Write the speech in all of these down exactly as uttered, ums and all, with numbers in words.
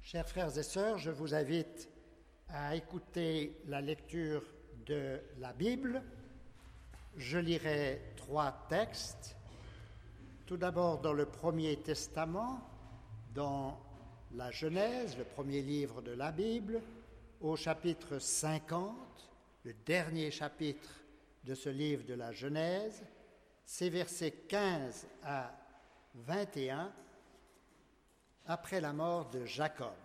Chers frères et sœurs, je vous invite à écouter la lecture de la Bible. Je lirai trois textes. Tout d'abord dans le Premier Testament, dans la Genèse, le premier livre de la Bible, au chapitre cinquante, le dernier chapitre de ce livre de la Genèse, c'est versets quinze à vingt et un, après la mort de Jacob.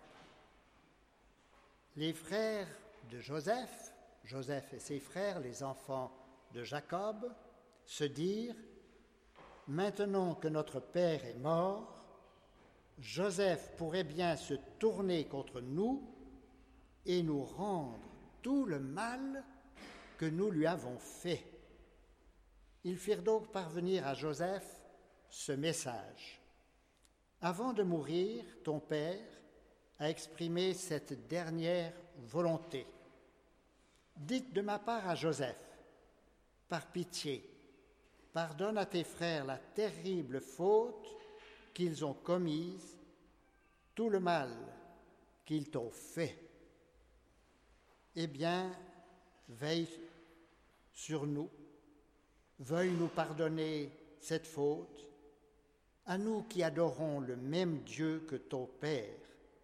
Les frères de Joseph, Joseph et ses frères, les enfants de Jacob, se dirent « Maintenant que notre père est mort, Joseph pourrait bien se tourner contre nous et nous rendre tout le mal que nous lui avons fait. » Ils firent donc parvenir à Joseph ce message. « Avant de mourir, ton père a exprimé cette dernière volonté. Dites de ma part à Joseph, par pitié, pardonne à tes frères la terrible faute qu'ils ont commise, tout le mal qu'ils t'ont fait. Eh bien, veille sur nous, veuille nous pardonner cette faute, à nous qui adorons le même Dieu que ton père. »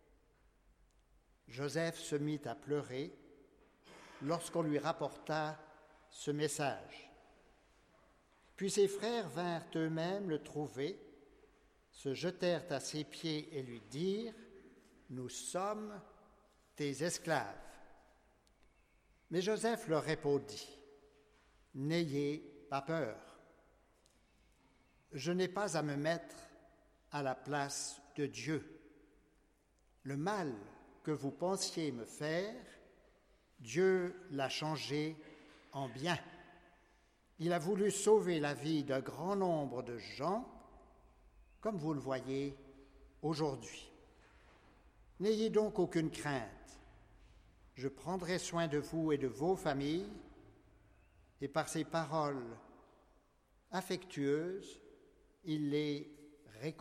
Joseph se mit à pleurer lorsqu'on lui rapporta ce message. Puis ses frères vinrent eux-mêmes le trouver, se jetèrent à ses pieds et lui dirent « Nous sommes tes esclaves. » Mais Joseph leur répondit « N'ayez pas peur. Je n'ai pas à me mettre à la place de Dieu. Le mal que vous pensiez me faire, Dieu l'a changé en bien. Il a voulu sauver la vie d'un grand nombre de gens, comme vous le voyez aujourd'hui. N'ayez donc aucune crainte. Je prendrai soin de vous et de vos familles, et par ces paroles affectueuses, il les réconforta. »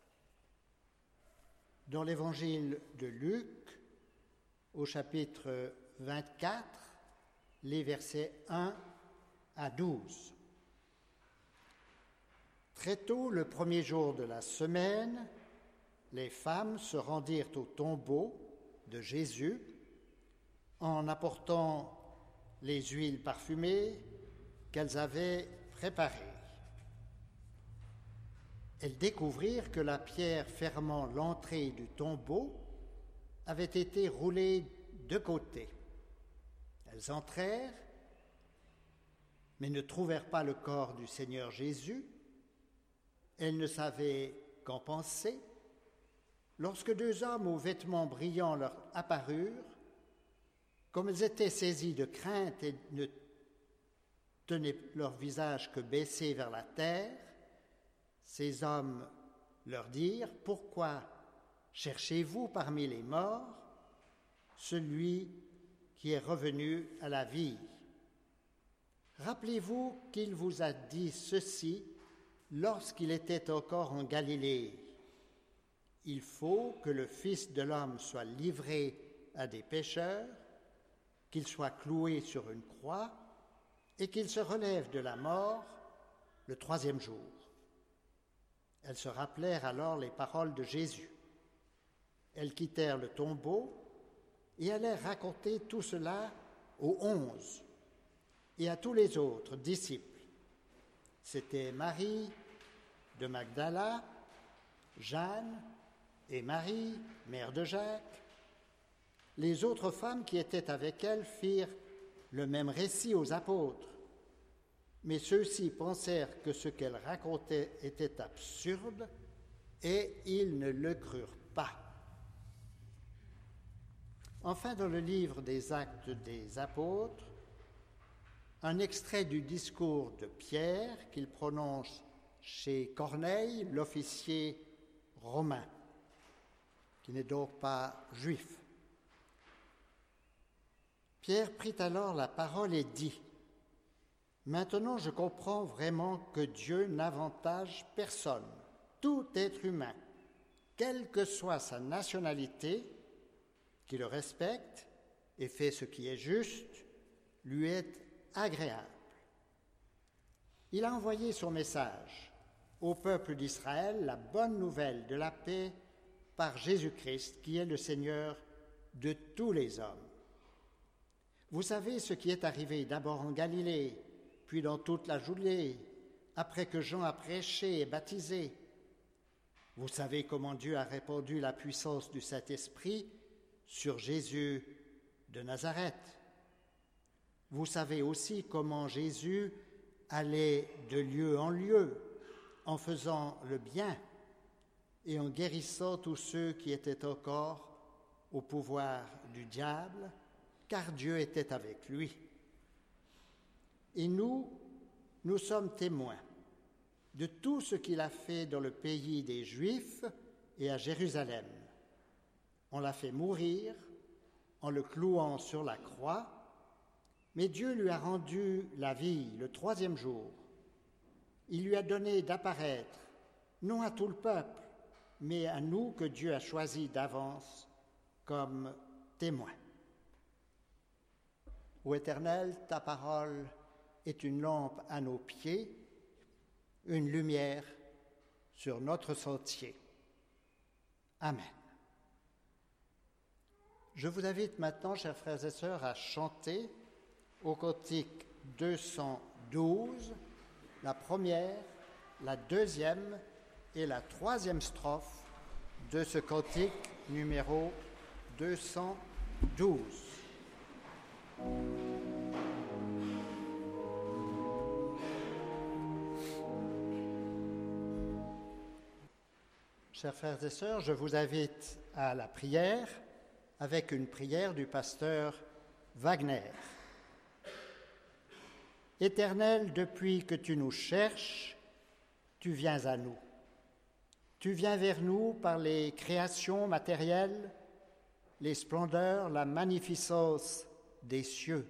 Dans l'évangile de Luc, au chapitre vingt-quatre, les versets un à douze. Très tôt, le premier jour de la semaine, les femmes se rendirent au tombeau de Jésus en apportant les huiles parfumées qu'elles avaient préparées. Elles découvrirent que la pierre fermant l'entrée du tombeau avait été roulée de côté. Elles entrèrent, mais ne trouvèrent pas le corps du Seigneur Jésus. Elles ne savaient qu'en penser, lorsque deux hommes aux vêtements brillants leur apparurent. Comme elles étaient saisies de crainte et ne tenaient leur visage que baissé vers la terre, ces hommes leur dirent « Pourquoi cherchez-vous parmi les morts celui qui est revenu à la vie? Rappelez-vous qu'il vous a dit ceci lorsqu'il était encore en Galilée. Il faut que le Fils de l'homme soit livré à des pécheurs, qu'il soit cloué sur une croix et qu'il se relève de la mort le troisième jour. » Elles se rappelèrent alors les paroles de Jésus. Elles quittèrent le tombeau et allèrent raconter tout cela aux onze et à tous les autres disciples. C'étaient Marie de Magdala, Jeanne et Marie, mère de Jacques. Les autres femmes qui étaient avec elles firent le même récit aux apôtres. Mais ceux-ci pensèrent que ce qu'elle racontait était absurde et ils ne le crurent pas. Enfin, dans le livre des Actes des Apôtres, un extrait du discours de Pierre qu'il prononce chez Corneille, l'officier romain, qui n'est donc pas juif. Pierre prit alors la parole et dit « Maintenant, je comprends vraiment que Dieu n'avantage personne, tout être humain, quelle que soit sa nationalité, qui le respecte et fait ce qui est juste, lui est agréable. Il a envoyé son message au peuple d'Israël, la bonne nouvelle de la paix par Jésus-Christ, qui est le Seigneur de tous les hommes. Vous savez ce qui est arrivé d'abord en Galilée, puis dans toute la Judée, après que Jean a prêché et baptisé. Vous savez comment Dieu a répandu la puissance du Saint-Esprit sur Jésus de Nazareth. Vous savez aussi comment Jésus allait de lieu en lieu, en faisant le bien et en guérissant tous ceux qui étaient encore au pouvoir du diable, car Dieu était avec lui. Et nous, nous sommes témoins de tout ce qu'il a fait dans le pays des Juifs et à Jérusalem. On l'a fait mourir en le clouant sur la croix, mais Dieu lui a rendu la vie le troisième jour. Il lui a donné d'apparaître, non à tout le peuple, mais à nous que Dieu a choisis d'avance comme témoins. Ô Éternel, ta parole est une lampe à nos pieds, une lumière sur notre sentier. Amen. Je vous invite maintenant, chers frères et sœurs, à chanter au cantique deux cent douze, la première, la deuxième et la troisième strophe de ce cantique numéro deux cent douze. Chers frères et sœurs, je vous invite à la prière avec une prière du pasteur Wagner. Éternel, depuis que tu nous cherches, tu viens à nous. Tu viens vers nous par les créations matérielles, les splendeurs, la magnificence des cieux.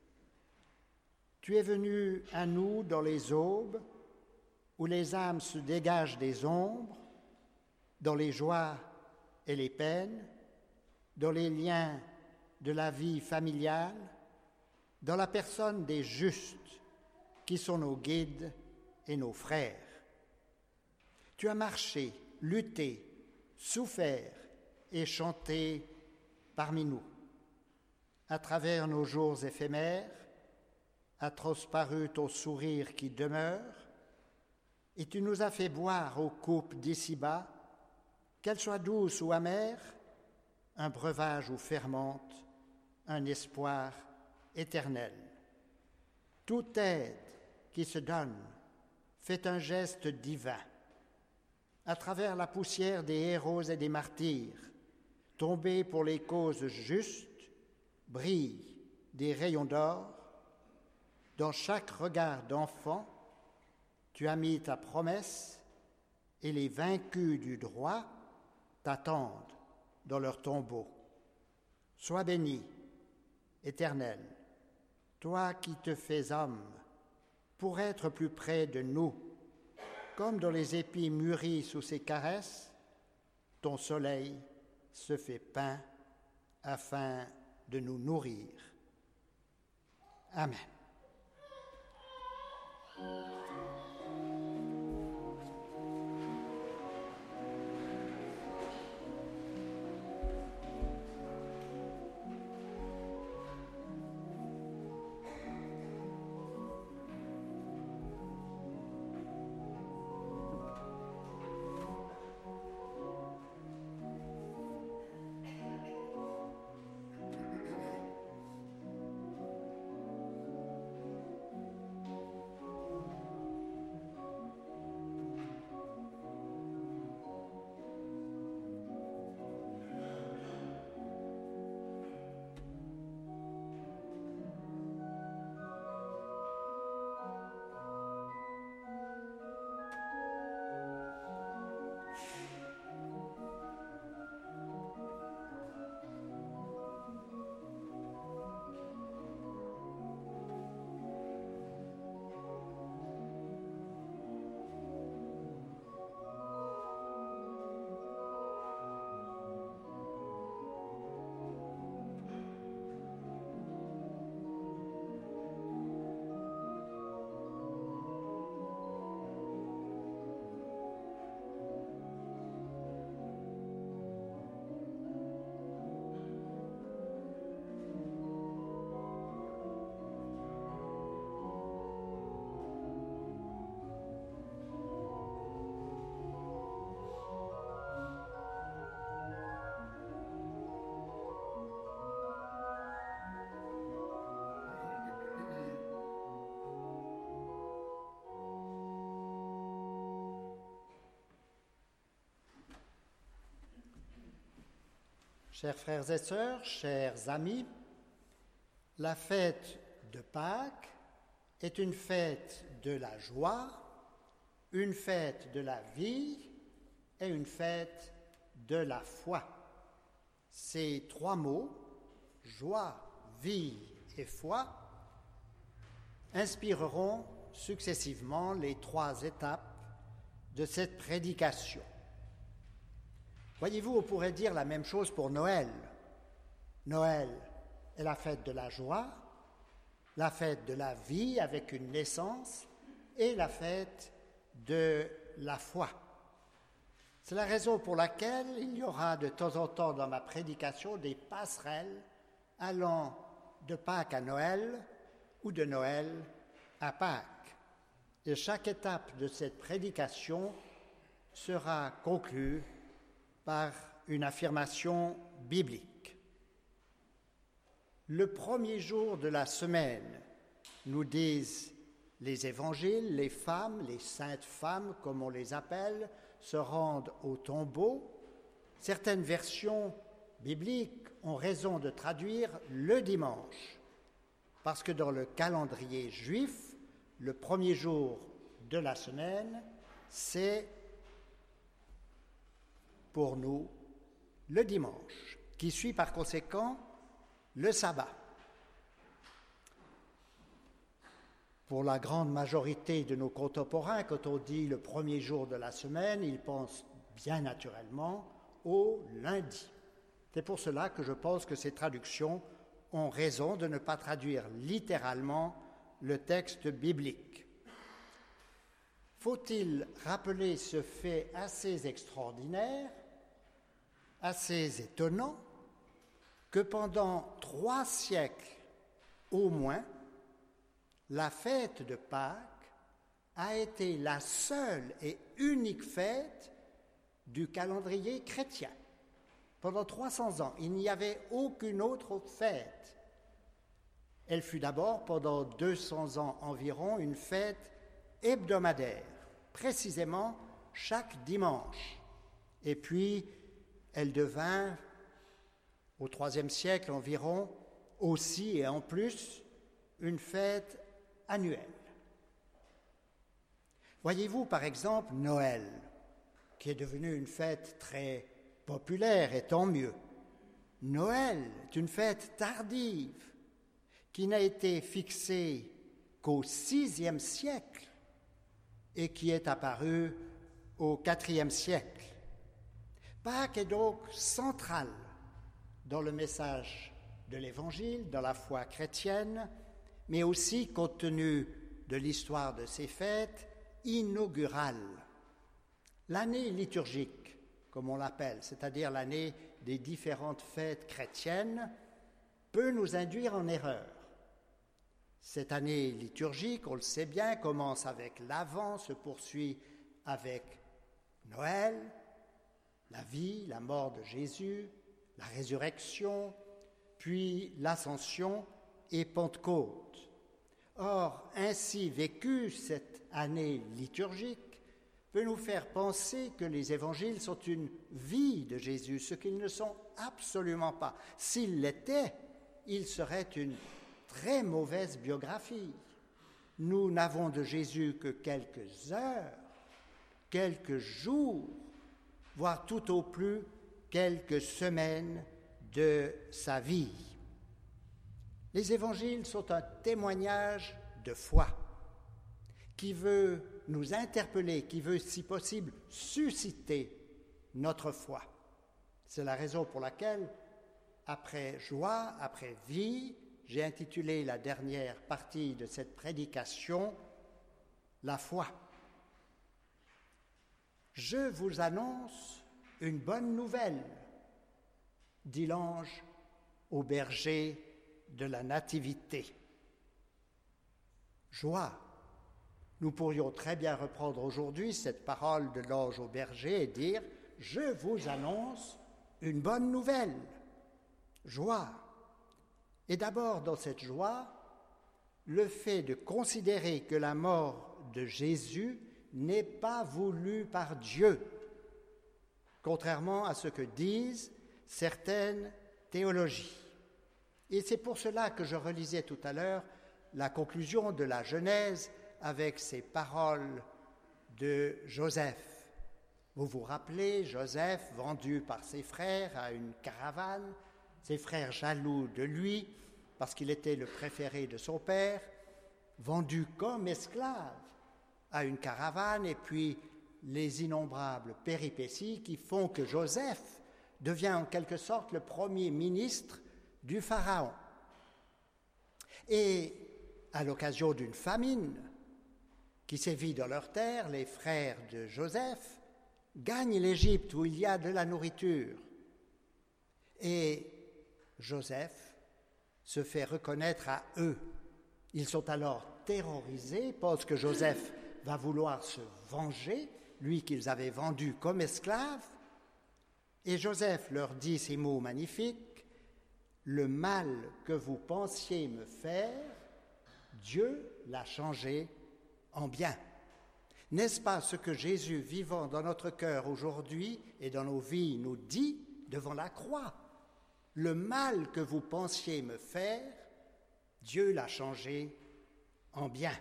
Tu es venu à nous dans les aubes, où les âmes se dégagent des ombres, dans les joies et les peines, dans les liens de la vie familiale, dans la personne des justes qui sont nos guides et nos frères. Tu as marché, lutté, souffert et chanté parmi nous. À travers nos jours éphémères, a transparu ton sourire qui demeure, et tu nous as fait boire aux coupes d'ici-bas, qu'elles soient douces ou amères, un breuvage où fermente un espoir éternel. Toute aide qui se donne fait un geste divin. À travers la poussière des héros et des martyrs, tombés pour les causes justes, brillent des rayons d'or. Dans chaque regard d'enfant, tu as mis ta promesse et les vaincus du droit t'attendent dans leur tombeau. Sois béni, Éternel, toi qui te fais homme, pour être plus près de nous. Comme dans les épis mûris sous ses caresses, ton soleil se fait pain afin de nous nourrir. Amen. Chers frères et sœurs, chers amis, la fête de Pâques est une fête de la joie, une fête de la vie et une fête de la foi. Ces trois mots, joie, vie et foi, inspireront successivement les trois étapes de cette prédication. Voyez-vous, on pourrait dire la même chose pour Noël. Noël est la fête de la joie, la fête de la vie avec une naissance et la fête de la foi. C'est la raison pour laquelle il y aura de temps en temps dans ma prédication des passerelles allant de Pâques à Noël ou de Noël à Pâques. Et chaque étape de cette prédication sera conclue par une affirmation biblique. Le premier jour de la semaine, nous disent les évangiles, les femmes, les saintes femmes, comme on les appelle, se rendent au tombeau. Certaines versions bibliques ont raison de traduire le dimanche, parce que dans le calendrier juif, le premier jour de la semaine, c'est pour nous le dimanche, qui suit par conséquent le sabbat. Pour la grande majorité de nos contemporains, quand on dit le premier jour de la semaine, ils pensent bien naturellement au lundi. C'est pour cela que je pense que ces traductions ont raison de ne pas traduire littéralement le texte biblique. Faut-il rappeler ce fait assez extraordinaire, assez étonnant, que pendant trois siècles au moins, la fête de Pâques a été la seule et unique fête du calendrier chrétien. Pendant trois cents ans, il n'y avait aucune autre fête. Elle fut d'abord, pendant deux cents ans environ, une fête hebdomadaire, précisément chaque dimanche. Et puis, elle devint, au troisième siècle environ, aussi et en plus, une fête annuelle. Voyez-vous, par exemple, Noël, qui est devenu une fête très populaire, et tant mieux. Noël est une fête tardive, qui n'a été fixée qu'au sixième siècle et qui est apparue au quatrième siècle. Pâques est donc centrale dans le message de l'Évangile, dans la foi chrétienne, mais aussi, compte tenu de l'histoire de ces fêtes, inaugurale. L'année liturgique, comme on l'appelle, c'est-à-dire l'année des différentes fêtes chrétiennes, peut nous induire en erreur. Cette année liturgique, on le sait bien, commence avec l'Avent, se poursuit avec Noël, la vie, la mort de Jésus, la résurrection, puis l'Ascension et Pentecôte. Or, ainsi vécue, cette année liturgique peut nous faire penser que les évangiles sont une vie de Jésus, ce qu'ils ne sont absolument pas. S'ils l'étaient, ils seraient une très mauvaise biographie. Nous n'avons de Jésus que quelques heures, quelques jours, voire tout au plus quelques semaines de sa vie. Les évangiles sont un témoignage de foi qui veut nous interpeller, qui veut, si possible, susciter notre foi. C'est la raison pour laquelle, après joie, après vie, j'ai intitulé la dernière partie de cette prédication « La foi ». Je vous annonce une bonne nouvelle, dit l'ange au berger de la Nativité. Joie. Nous pourrions très bien reprendre aujourd'hui cette parole de l'ange au berger et dire « Je vous annonce une bonne nouvelle. » Joie. Et d'abord, dans cette joie, le fait de considérer que la mort de Jésus n'est pas voulue par Dieu, contrairement à ce que disent certaines théologies. Et c'est pour cela que je relisais tout à l'heure la conclusion de la Genèse avec ces paroles de Joseph. Vous vous rappelez, Joseph, vendu par ses frères à une caravane, ses frères jaloux de lui, parce qu'il était le préféré de son père, vendu comme esclave à une caravane, et puis les innombrables péripéties qui font que Joseph devient en quelque sorte le premier ministre du Pharaon. Et à l'occasion d'une famine qui sévit dans leur terre, les frères de Joseph gagnent l'Égypte où il y a de la nourriture. Et Joseph se fait reconnaître à eux. Ils sont alors terrorisés, pensent que Joseph va vouloir se venger, lui qu'ils avaient vendu comme esclave. Et Joseph leur dit ces mots magnifiques: « Le mal que vous pensiez me faire, Dieu l'a changé en bien. » N'est-ce pas ce que Jésus, vivant dans notre cœur aujourd'hui et dans nos vies, nous dit devant la croix? Le mal que vous pensiez me faire, Dieu l'a changé en bien.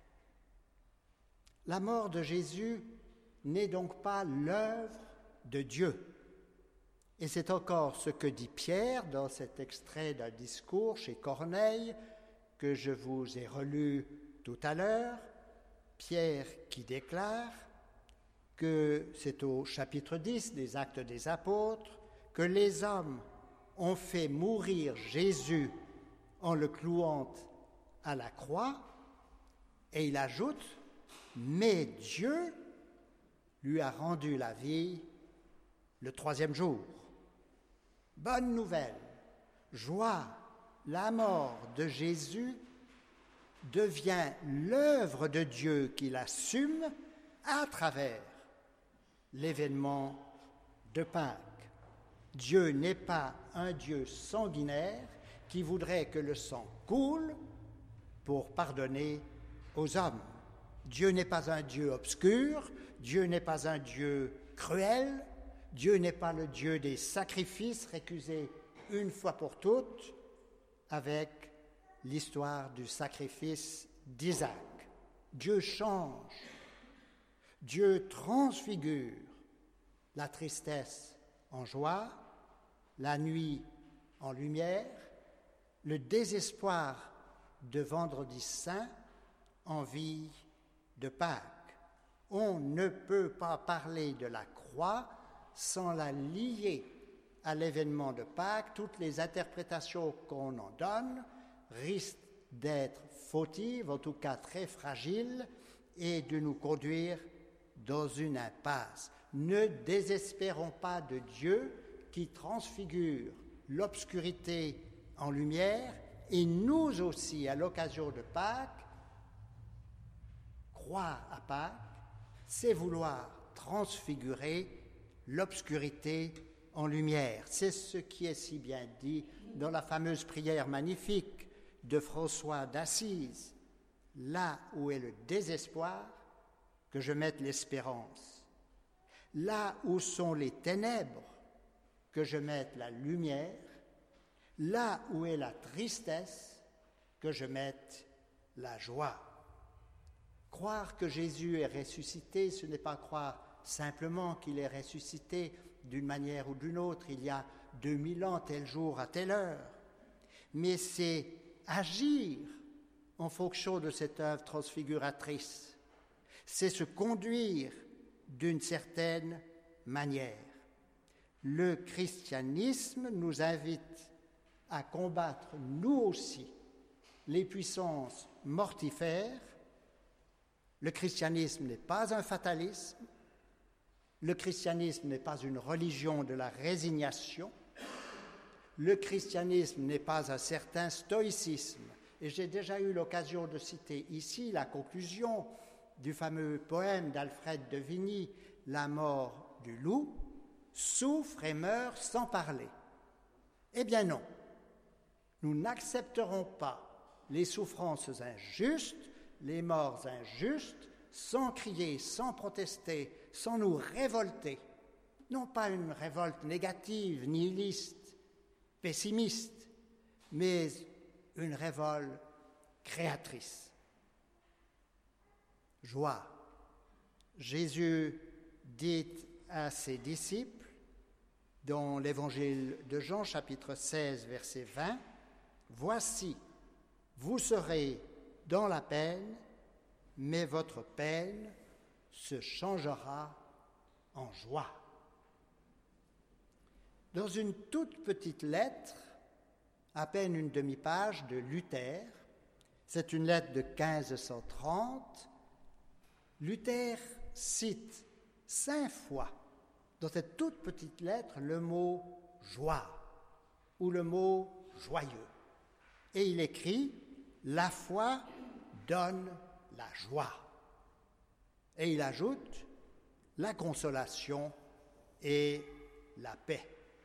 La mort de Jésus n'est donc pas l'œuvre de Dieu. Et c'est encore ce que dit Pierre dans cet extrait d'un discours chez Corneille que je vous ai relu tout à l'heure. Pierre qui déclare que c'est au chapitre dix des Actes des Apôtres que les hommes ont fait mourir Jésus en le clouant à la croix, et il ajoute « Mais Dieu lui a rendu la vie le troisième jour. » Bonne nouvelle, joie, la mort de Jésus devient l'œuvre de Dieu qu'il assume à travers l'événement de Pâques. Dieu n'est pas un Dieu sanguinaire qui voudrait que le sang coule pour pardonner aux hommes. Dieu n'est pas un Dieu obscur, Dieu n'est pas un Dieu cruel, Dieu n'est pas le Dieu des sacrifices récusés une fois pour toutes avec l'histoire du sacrifice d'Isaac. Dieu change, Dieu transfigure la tristesse en joie, la nuit en lumière, le désespoir de Vendredi Saint en vie de Pâques. On ne peut pas parler de la croix sans la lier à l'événement de Pâques. Toutes les interprétations qu'on en donne risquent d'être fautives, en tout cas très fragiles, et de nous conduire dans une impasse. Ne désespérons pas de Dieu qui transfigure l'obscurité en lumière, et nous aussi, à l'occasion de Pâques, croire à Pâques, c'est vouloir transfigurer l'obscurité en lumière. C'est ce qui est si bien dit dans la fameuse prière magnifique de François d'Assise. Là où est le désespoir, que je mette l'espérance. Là où sont les ténèbres, que je mette la lumière. Là où est la tristesse, que je mette la joie. Croire que Jésus est ressuscité, ce n'est pas croire simplement qu'il est ressuscité d'une manière ou d'une autre, il y a deux mille ans, tel jour, à telle heure. Mais c'est agir en fonction de cette œuvre transfiguratrice. C'est se conduire d'une certaine manière. Le christianisme nous invite à combattre, nous aussi, les puissances mortifères. Le christianisme n'est pas un fatalisme. Le christianisme n'est pas une religion de la résignation. Le christianisme n'est pas un certain stoïcisme. Et j'ai déjà eu l'occasion de citer ici la conclusion du fameux poème d'Alfred de Vigny, « La mort du loup souffre et meurt sans parler ». Eh bien non, nous n'accepterons pas les souffrances injustes, les morts injustes, sans crier, sans protester, sans nous révolter. non pas une révolte négative, nihiliste, pessimiste, mais une révolte créatrice. Joie. Jésus dit à ses disciples, dans l'évangile de Jean, chapitre seize, verset vingt, « Voici, vous serez dans la peine, mais votre peine se changera en joie. » Dans une toute petite lettre, à peine une demi-page de Luther, c'est une lettre de quinze cent trente, Luther cite cinq fois dans cette toute petite lettre le mot « joie » ou le mot « joyeux ». Et il écrit « La foi donne la joie ». Et il ajoute « la consolation et la paix ».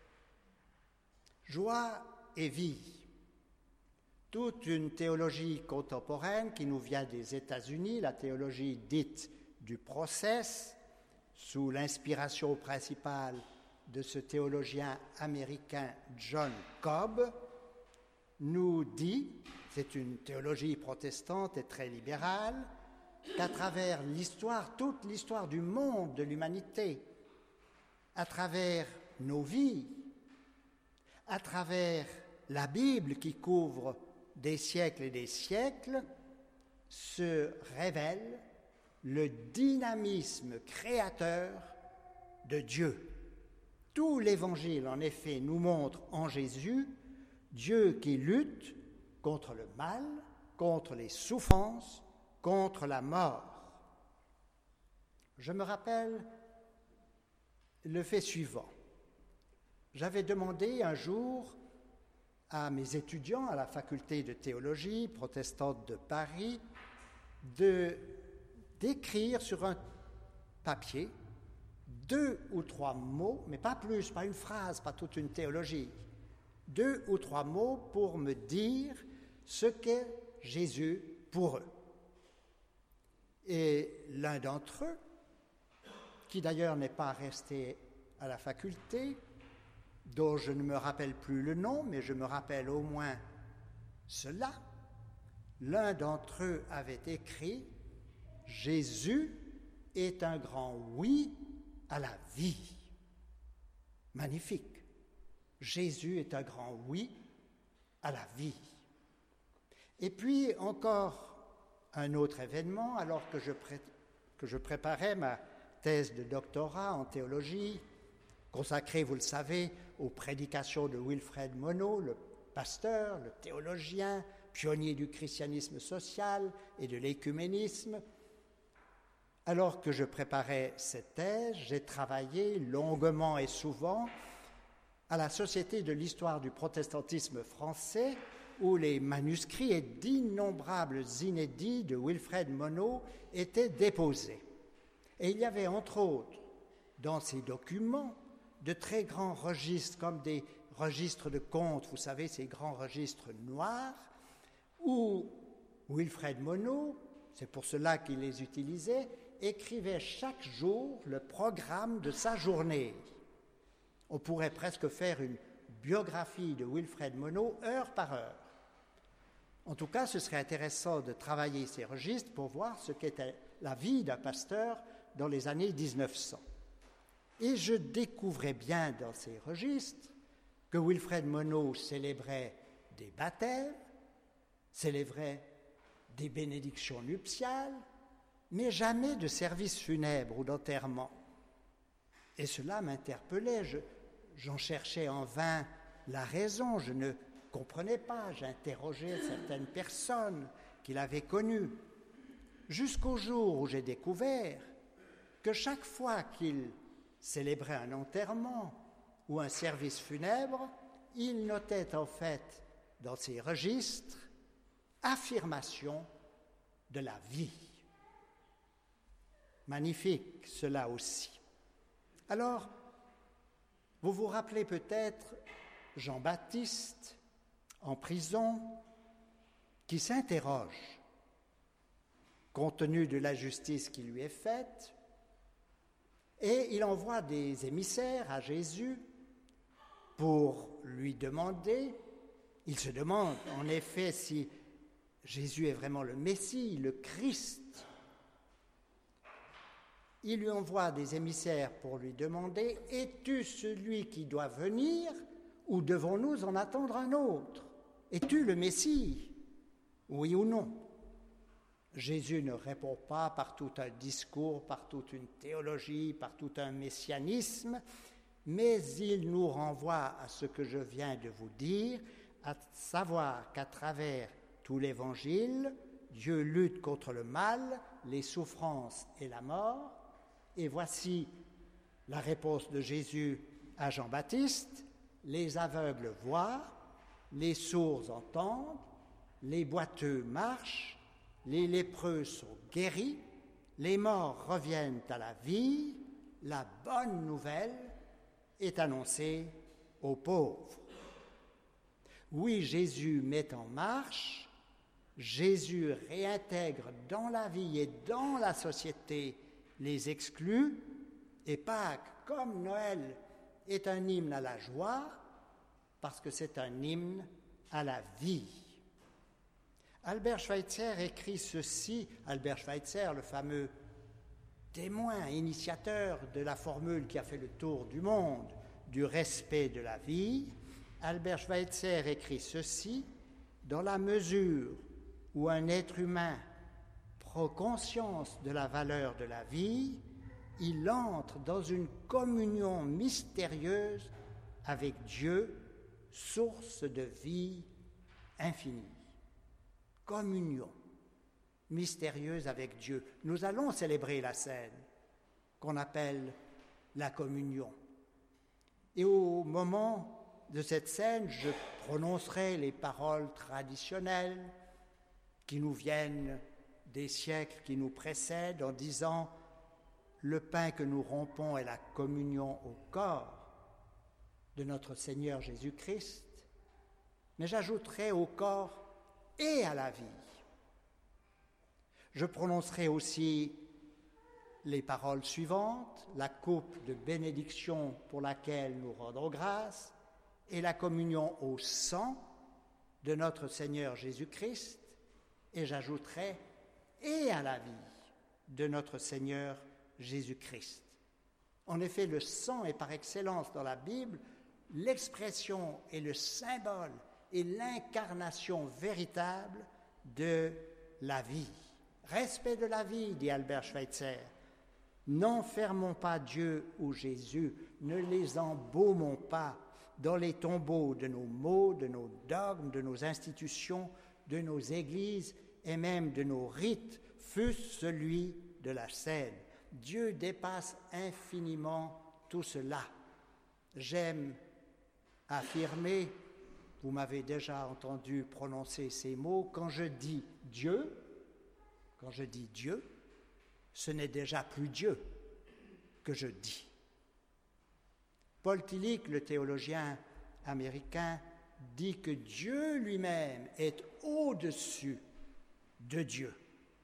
Joie et vie. Toute une théologie contemporaine qui nous vient des États-Unis, la théologie dite du process, sous l'inspiration principale de ce théologien américain John Cobb, nous dit, c'est une théologie protestante et très libérale, qu'à travers l'histoire, toute l'histoire du monde, de l'humanité, à travers nos vies, à travers la Bible qui couvre des siècles et des siècles, se révèle le dynamisme créateur de Dieu. Tout l'Évangile, en effet, nous montre en Jésus Dieu qui lutte contre le mal, contre les souffrances, contre la mort. Je me rappelle le fait suivant. J'avais demandé un jour à mes étudiants à la faculté de théologie protestante de Paris de, d'écrire sur un papier deux ou trois mots, mais pas plus, pas une phrase, pas toute une théologie, deux ou trois mots pour me dire ce qu'est Jésus pour eux. Et l'un d'entre eux, qui d'ailleurs n'est pas resté à la faculté, dont je ne me rappelle plus le nom, mais je me rappelle au moins cela, l'un d'entre eux avait écrit « Jésus est un grand oui à la vie ». Magnifique. Jésus est un grand oui à la vie. Et puis encore un autre événement, alors que je, pré- que je préparais ma thèse de doctorat en théologie, consacrée, vous le savez, aux prédications de Wilfred Monod, le pasteur, le théologien, pionnier du christianisme social et de l'écuménisme. Alors que je préparais cette thèse, j'ai travaillé longuement et souvent à la Société de l'histoire du protestantisme français, où les manuscrits et d'innombrables inédits de Wilfred Monod étaient déposés. Et il y avait entre autres dans ces documents de très grands registres, comme des registres de comptes, vous savez, ces grands registres noirs, où Wilfred Monod, c'est pour cela qu'il les utilisait, écrivait chaque jour le programme de sa journée. On pourrait presque faire une biographie de Wilfred Monod heure par heure. En tout cas, ce serait intéressant de travailler ces registres pour voir ce qu'était la vie d'un pasteur dans les années dix-neuf cents. Et je découvrais bien dans ces registres que Wilfred Monod célébrait des baptêmes, célébrait des bénédictions nuptiales, mais jamais de service funèbre ou d'enterrement. Et cela m'interpellait, je, j'en cherchais en vain la raison, je ne comprenais pas, j'interrogeais certaines personnes qu'il avait connues, jusqu'au jour où j'ai découvert que chaque fois qu'il célébrait un enterrement ou un service funèbre, il notait en fait dans ses registres affirmation de la vie. Magnifique cela aussi. Alors, vous vous rappelez peut-être Jean-Baptiste en prison qui s'interroge, compte tenu de la justice qui lui est faite, Et il envoie des émissaires à Jésus pour lui demander, il se demande en effet si Jésus est vraiment le Messie, le Christ. Il lui envoie des émissaires pour lui demander « Es-tu celui qui doit venir ou devons-nous en attendre un autre? Es-tu le Messie? Oui ou non ?» Jésus ne répond pas par tout un discours, par toute une théologie, par tout un messianisme, mais il nous renvoie à ce que je viens de vous dire, à savoir qu'à travers tout l'Évangile, Dieu lutte contre le mal, les souffrances et la mort. Et voici la réponse de Jésus à Jean-Baptiste. Les aveugles voient, les sourds entendent, les boiteux marchent, les lépreux sont guéris, les morts reviennent à la vie, la bonne nouvelle est annoncée aux pauvres. Oui, Jésus met en marche, Jésus réintègre dans la vie et dans la société les exclus, et Pâques, comme Noël, est un hymne à la joie, parce que c'est un hymne à la vie. Albert Schweitzer écrit ceci, Albert Schweitzer, le fameux témoin, initiateur de la formule qui a fait le tour du monde, du respect de la vie. Albert Schweitzer écrit ceci, dans la mesure où un être humain prend conscience de la valeur de la vie, il entre dans une communion mystérieuse avec Dieu, source de vie infinie. Communion mystérieuse avec Dieu. Nous allons célébrer la scène qu'on appelle la communion. Et au moment de cette scène, je prononcerai les paroles traditionnelles qui nous viennent des siècles qui nous précèdent en disant « Le pain que nous rompons est la communion au corps de notre Seigneur Jésus-Christ », mais j'ajouterai au corps et à la vie. Je prononcerai aussi les paroles suivantes, la coupe de bénédiction pour laquelle nous rendons grâce et la communion au sang de notre Seigneur Jésus-Christ, et j'ajouterai et à la vie de notre Seigneur Jésus-Christ. En effet, le sang est par excellence dans la Bible l'expression et le symbole et l'incarnation véritable de la vie. Respect de la vie, dit Albert Schweitzer. N'enfermons pas Dieu ou Jésus, ne les embaumons pas dans les tombeaux de nos mots, de nos dogmes, de nos institutions, de nos églises et même de nos rites, fût-ce celui de la scène. Dieu dépasse infiniment tout cela. J'aime affirmer, vous m'avez déjà entendu prononcer ces mots, quand je dis Dieu, quand je dis Dieu, ce n'est déjà plus Dieu que je dis. Paul Tillich, le théologien américain, dit que Dieu lui-même est au-dessus de Dieu.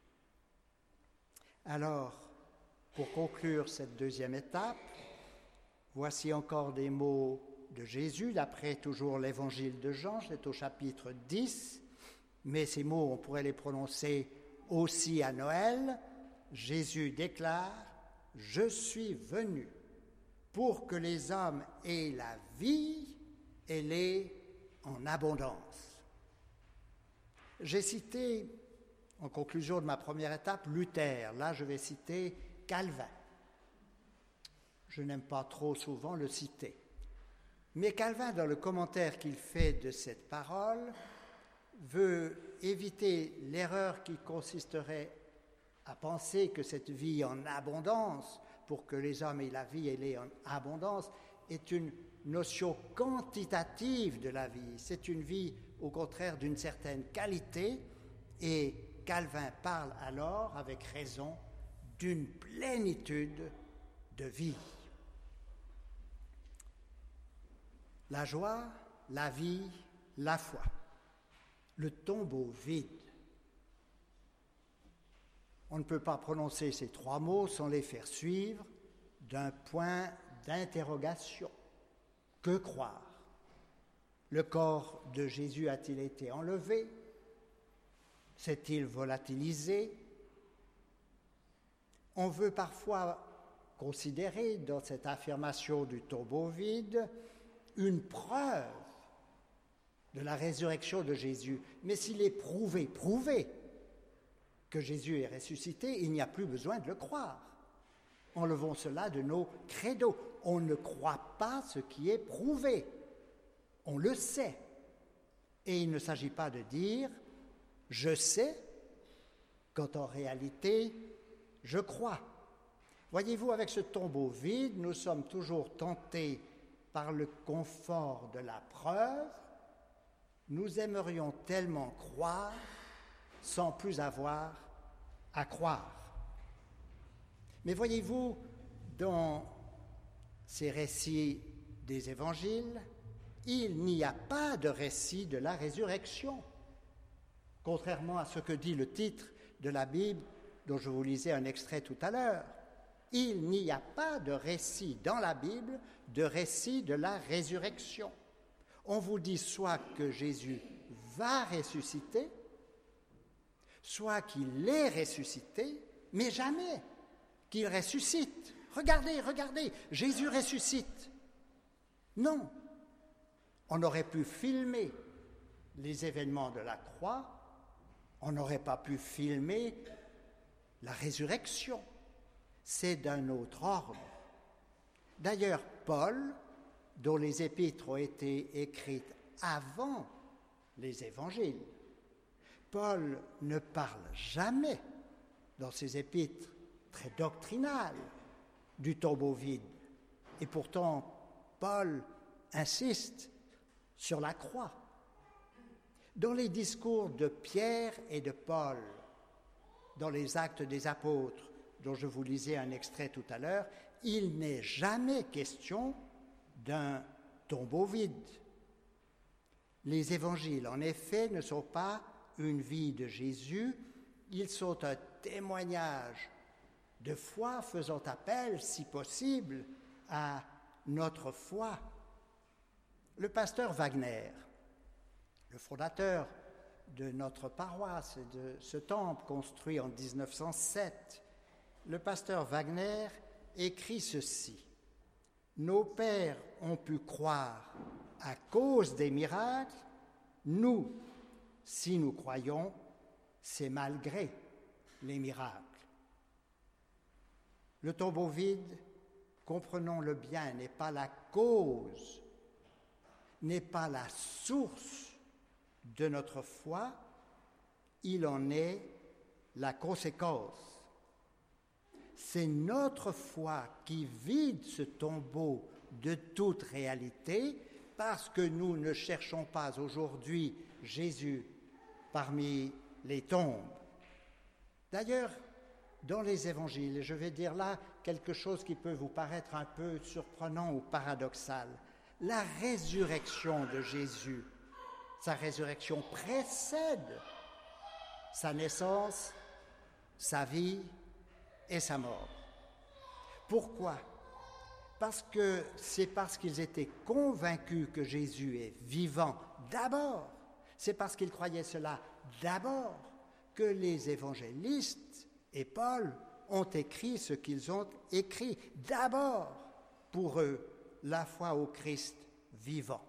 Alors, pour conclure cette deuxième étape, voici encore des mots de Jésus, d'après toujours l'évangile de Jean, c'est au chapitre dix, mais ces mots, on pourrait les prononcer aussi à Noël. Jésus déclare « Je suis venu pour que les hommes aient la vie et l'aient en abondance. » J'ai cité, en conclusion de ma première étape, Luther. Là, je vais citer Calvin. Je n'aime pas trop souvent le citer. Mais Calvin, dans le commentaire qu'il fait de cette parole, veut éviter l'erreur qui consisterait à penser que cette vie en abondance, pour que les hommes aient la vie et l'aient en abondance, est une notion quantitative de la vie. C'est une vie, au contraire, d'une certaine qualité, et Calvin parle alors, avec raison, d'une plénitude de vie. La joie, la vie, la foi. Le tombeau vide. On ne peut pas prononcer ces trois mots sans les faire suivre d'un point d'interrogation. Que croire? Le corps de Jésus a-t-il été enlevé? S'est-il volatilisé? On veut parfois considérer dans cette affirmation du tombeau vide une preuve de la résurrection de Jésus. Mais s'il est prouvé, prouvé que Jésus est ressuscité, il n'y a plus besoin de le croire. Enlevons cela de nos credos. On ne croit pas ce qui est prouvé. On le sait. Et il ne s'agit pas de dire « je sais » quand en réalité, je crois. Voyez-vous, avec ce tombeau vide, nous sommes toujours tentés par le confort de la preuve. Nous aimerions tellement croire sans plus avoir à croire. Mais voyez-vous, dans ces récits des évangiles, il n'y a pas de récit de la résurrection, contrairement à ce que dit le titre de la Bible dont je vous lisais un extrait tout à l'heure. Il n'y a pas de récit dans la Bible de récit de la résurrection. On vous dit soit que Jésus va ressusciter, soit qu'il est ressuscité, mais jamais qu'il ressuscite. Regardez, regardez, Jésus ressuscite. Non, on aurait pu filmer les événements de la croix, on n'aurait pas pu filmer la résurrection. C'est d'un autre ordre. D'ailleurs, Paul, dont les épîtres ont été écrites avant les évangiles, Paul ne parle jamais dans ses épîtres très doctrinales du tombeau vide. Et pourtant, Paul insiste sur la croix. Dans les discours de Pierre et de Paul, dans les Actes des Apôtres, dont je vous lisais un extrait tout à l'heure, il n'est jamais question d'un tombeau vide. Les évangiles, en effet, ne sont pas une vie de Jésus, ils sont un témoignage de foi faisant appel, si possible, à notre foi. Le pasteur Wagner, le fondateur de notre paroisse et de ce temple construit en dix-neuf cent sept, le pasteur Wagner écrit ceci: « Nos pères ont pu croire à cause des miracles, nous, si nous croyons, c'est malgré les miracles. » Le tombeau vide, comprenons-le bien, n'est pas la cause, n'est pas la source de notre foi, il en est la conséquence. C'est notre foi qui vide ce tombeau de toute réalité parce que nous ne cherchons pas aujourd'hui Jésus parmi les tombes. D'ailleurs, dans les évangiles, et je vais dire là quelque chose qui peut vous paraître un peu surprenant ou paradoxal, la résurrection de Jésus, sa résurrection précède sa naissance, sa vie et sa mort. Pourquoi? Parce que c'est parce qu'ils étaient convaincus que Jésus est vivant d'abord, c'est parce qu'ils croyaient cela d'abord que les évangélistes et Paul ont écrit ce qu'ils ont écrit. D'abord, pour eux, la foi au Christ vivant.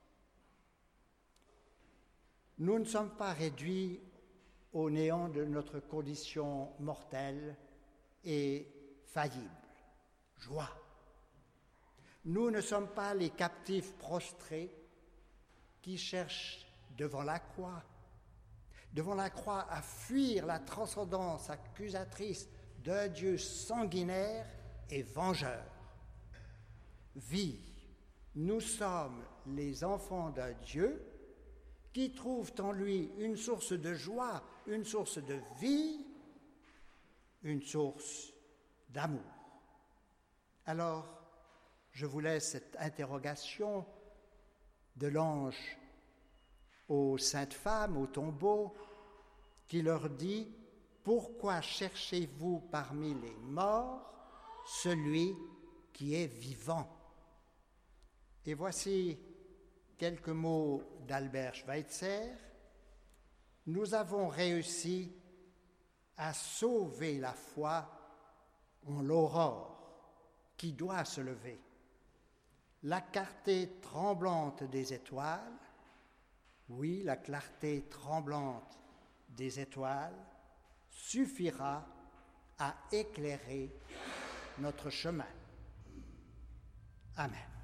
Nous ne sommes pas réduits au néant de notre condition mortelle et faillible. Joie. Nous ne sommes pas les captifs prostrés qui cherchent devant la croix, devant la croix à fuir la transcendance accusatrice d'un Dieu sanguinaire et vengeur. Vie. Nous sommes les enfants d'un Dieu qui trouvent en lui une source de joie, une source de vie, une source d'amour. Alors, je vous laisse cette interrogation de l'ange aux saintes femmes au tombeau qui leur dit « Pourquoi cherchez-vous parmi les morts celui qui est vivant. Et voici quelques mots d'Albert Schweitzer. Nous avons réussi à sauver la foi en l'aurore qui doit se lever. La clarté tremblante des étoiles, oui, la clarté tremblante des étoiles suffira à éclairer notre chemin. Amen.